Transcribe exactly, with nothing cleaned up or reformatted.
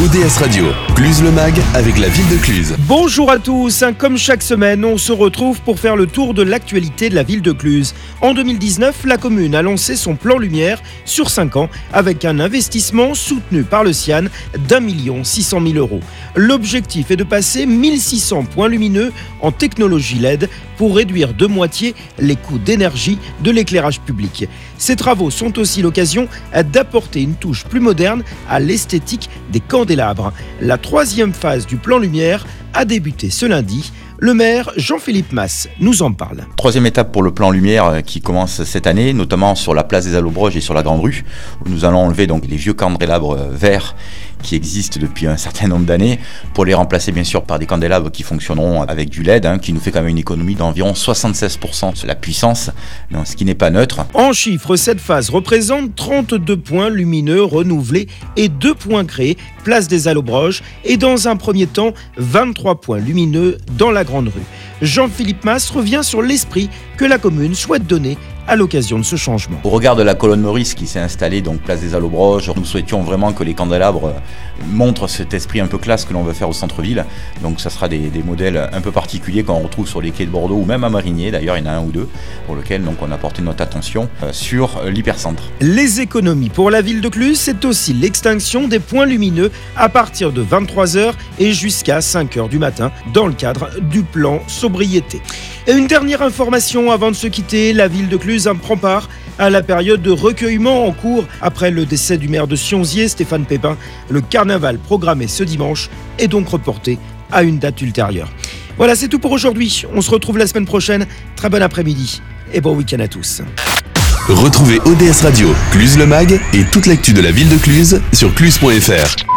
O D S Radio, Cluse le Mag avec la ville de Cluse. Bonjour à tous, comme chaque semaine, on se retrouve pour faire le tour de l'actualité de la ville de Cluse. En deux mille dix-neuf, la commune a lancé son plan lumière sur cinq ans avec un investissement soutenu par le C I A N d'un million six cent mille euros. L'objectif est de passer mille six cents points lumineux en technologie L E D pour réduire de moitié les coûts d'énergie de l'éclairage public. Ces travaux sont aussi l'occasion d'apporter une touche plus moderne à l'esthétique des candélabres. La troisième phase du plan lumière a débuté ce lundi. Le maire Jean-Philippe Mas nous en parle. Troisième étape pour le plan lumière qui commence cette année, notamment sur la place des Allobroges et sur la Grande Rue, où nous allons enlever donc les vieux candélabres verts qui existent depuis un certain nombre d'années, pour les remplacer bien sûr par des candélabres qui fonctionneront avec du L E D, hein, qui nous fait quand même une économie d'environ soixante-seize pour cent de la puissance, donc, ce qui n'est pas neutre. En chiffres, cette phase représente trente-deux points lumineux renouvelés et deux points créés, place des Allobroges, et dans un premier temps, vingt-trois points lumineux dans la Grande Rue. Jean-Philippe Mas revient sur l'esprit que la commune souhaite donner à l'occasion de ce changement. Au regard de la colonne Maurice qui s'est installée donc place des Allobroges, nous souhaitions vraiment que les candélabres montrent cet esprit un peu classe que l'on veut faire au centre-ville. Donc ça sera des, des modèles un peu particuliers qu'on retrouve sur les quais de Bordeaux ou même à Marigné, d'ailleurs il y en a un ou deux, pour lequel donc, on a porté notre attention sur l'hypercentre. Les économies pour la ville de Cluse, c'est aussi l'extinction des points lumineux à partir de vingt-trois heures et jusqu'à cinq heures du matin dans le cadre du plan sobriété. Et une dernière information avant de se quitter, la ville de Cluse prend part à la période de recueillement en cours après le décès du maire de Sionzier, Stéphane Pépin. Le carnaval programmé ce dimanche est donc reporté à une date ultérieure. Voilà, c'est tout pour aujourd'hui. On se retrouve la semaine prochaine. Très bon après-midi et bon week-end à tous. Retrouvez O D S Radio, Cluse le Mag et toute l'actu de la ville de Cluse sur cluse point f r.